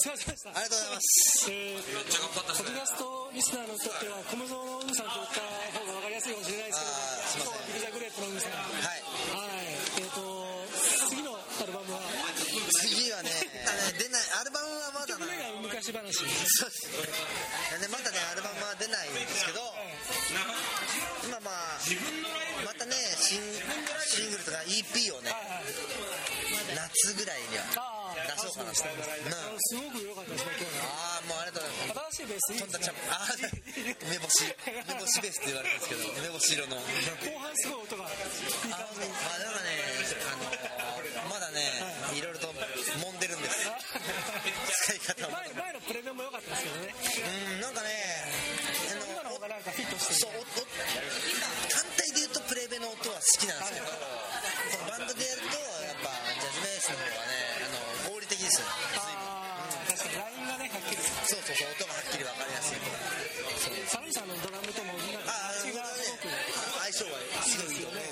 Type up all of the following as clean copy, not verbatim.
疲れ様でした。 ありがとうございます。 ポッドキャストリスナーにとっては小室の海さんと言った方が分かりやすいかもしれないですけど、今日はビルザグレープの海さん。 はい。 次のアルバムは次はね、出ない、アルバムはまだな。 昔話。 そうですね。まだね、アルバムは出ないんですけど、今またね、シングルとか EP をね、夏ぐらいには出そうかなと。 すごく良かったですね、今日は。 もうありがとうございます。 新しいベースいいですね。 梅干しベースって言われてるんですけど、梅干し色の。 後半すごい音がいい感じで。 だからね、まだね、いろいろと揉んでるんです。使い方を。 前のプレミアも良かったですけどね。 なんかね、 今の方がなんかフィットしてる。 そう、単体で言うとプレベの音は好きなんですけど、このバンドでやるとやっぱジャズベースの方がね、合理的ですよね。 確かにラインがね、はっきり。 そう、音がはっきり分かりやすい。 サルサのドラムともなんか味がすごく相性がすごいいいよね。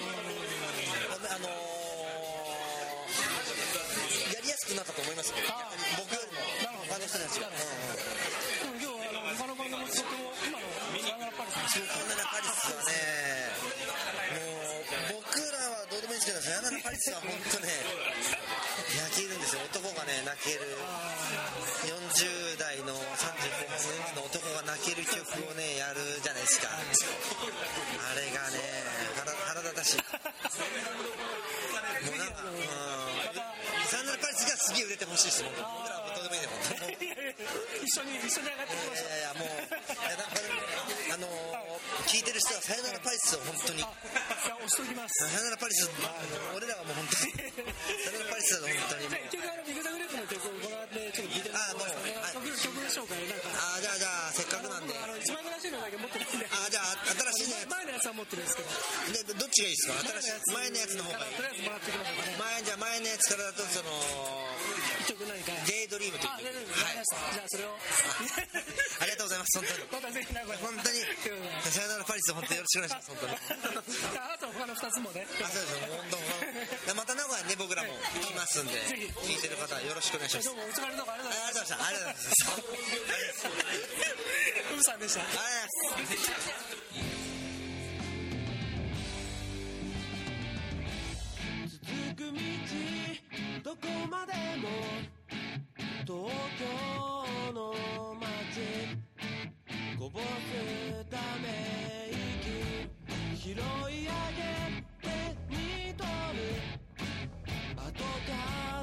やりやすくなったと思いますよ。僕よりも他の人たちが。 今日は他のバンドもとても今のサンナラパリスのサンナラパリスはね、もう僕らはどうでもいいんですけど、サンナラパリスは本当ね、泣けるんですよ。男がね泣ける、40代の30後半の男が泣ける曲をねやるじゃないですか。あれがね腹立たしい。もうなんかサンナラパリスがすげえ売れてほしいです。僕らはどうでもいいね。 一緒に上がってきました。 もう聞いてる人はサヨナラパリスを本当に押しときます。 サヨナラパリス、俺らはもう本当にサヨナラパリスは本当に結局ビグザグレープの曲をご覧でちょっと聞いてる曲紹介なんかじゃあせっかくなんで一番新しいのだけ持ってないんで、 じゃあ新しいね、 前のやつは持ってるんですけど、 でどっちがいいですか？前のやつの方がいい。 とりあえずもらってきましょうかね。 じゃあ前のやつからだとその一曲何かデイドリームという曲。 じゃあそれをありがとうございます。 またぜひ名古屋本当にサヨナラパリス本当によろしくお願いします。本当にあと他の2つもね。 そうですよ、本当また名古屋ね、僕らも来ますんで、聞いてる方よろしくお願いします。 どうもお疲れのとこありがとうございました。 ありがとうございます。 ウーさんでした。 ありがとうございます。 続く道どこまでも東京の街こぼすため息拾い上げ手に取る後か